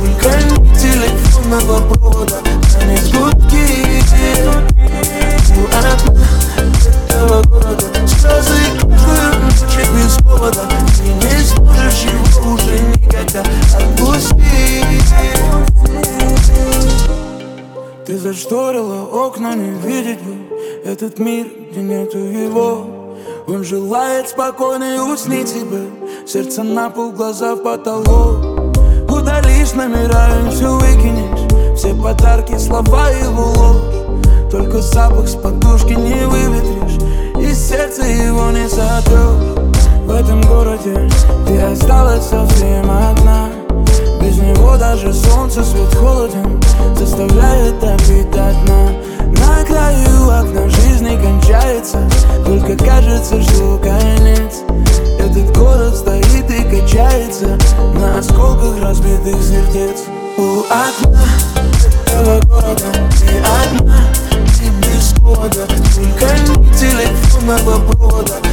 только ни телефонного провода, танец гудки. У окна этого города слезы каждую ночь без повода. Ты не сможешь его уже никогда отпустить. Ты зашторила окна, не видеть бы этот мир, где нету его. Он желает спокойно и уснить тебе. Сердце на пол, глаза в потолок. Удалишь номера и все выкинешь. Все подарки, слова его ложь. Только запах с подушки не выветришь, и сердце его не сотрешь. В этом городе ты осталась совсем одна. Без него даже солнце свет холоден, заставляет опить до дна. На краю окна жизни кончается, только кажется, что конец. Этот город стоит и качается на осколках разбитых сердец. У окна этого города ты одна, и без повода, только ни телефонного провода,